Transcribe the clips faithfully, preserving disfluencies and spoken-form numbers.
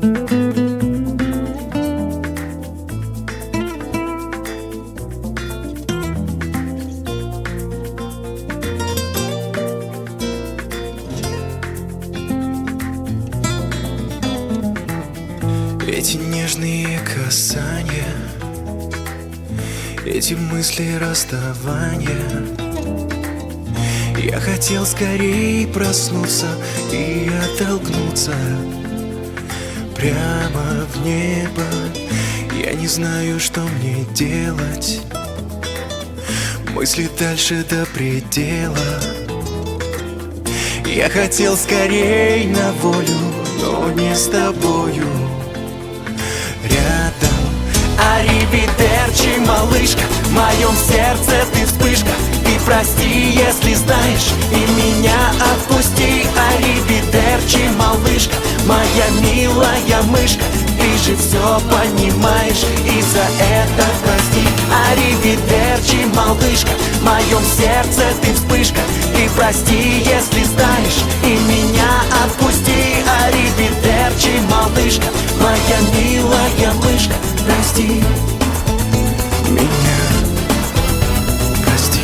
Эти нежные касания, эти мысли расставания. Я хотел скорее проснуться и оттолкнуться прямо в небо. Я не знаю, что мне делать. Мысли дальше до предела. Я хотел скорей на волю, но не с тобою рядом. Аривидерчи, малышка, в моем сердце ты вспышка. И прости, если знаешь, и меня отпусти. Аривидерчи, малышка, моя милая мышка. Ты же все понимаешь, и за это прости. Аривидерчи, малышка, в моем сердце ты вспышка. И прости, если знаешь, и меня отпусти. Аривидерчи, малышка, моя милая мышка. Прости меня, прости.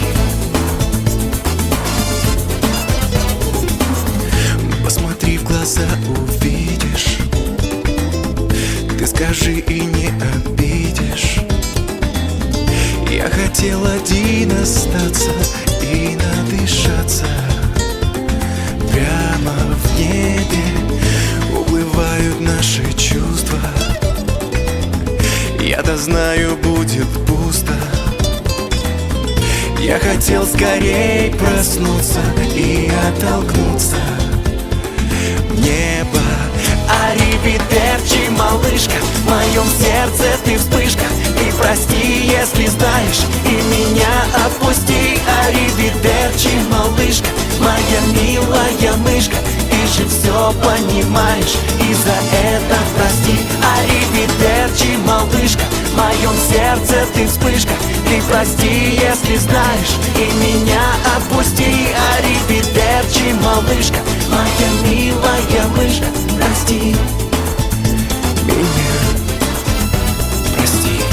Посмотри в глаза, увидишь. Ты скажи и не обидишь. Я хотел один остаться и надышаться. Прямо в небе уплывают наши чувства. Я-то знаю, будет пусто. Я хотел скорей проснуться и оттолкнуться в небо. Аривидерчи, малышка, в моем сердце ты вспышка. И прости, если знаешь, и меня отпусти. Аривидерчи, малышка, моя милая мышка. Ты же все понимаешь, и за это прости. Аривидерчи, малышка, в моем сердце ты вспышка. Ты прости, если знаешь, и меня отпусти. Аривидерчи, малышка, моя милая мышка. Прости меня, прости.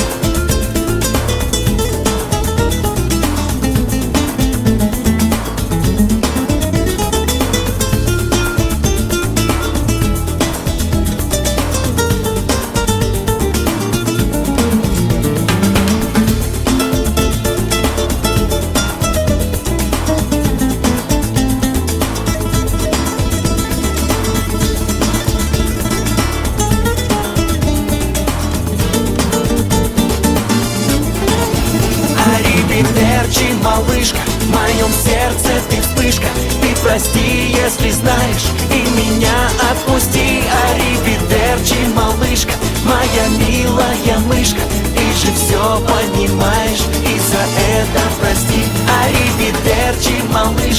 Аривидерчи, малышка, в моем сердце ты вспышка. Ты прости, если знаешь, и меня отпусти. Аривидерчи, малышка, моя милая мышка. Ты же все понимаешь, и за это прости. Аривидерчи, малышка.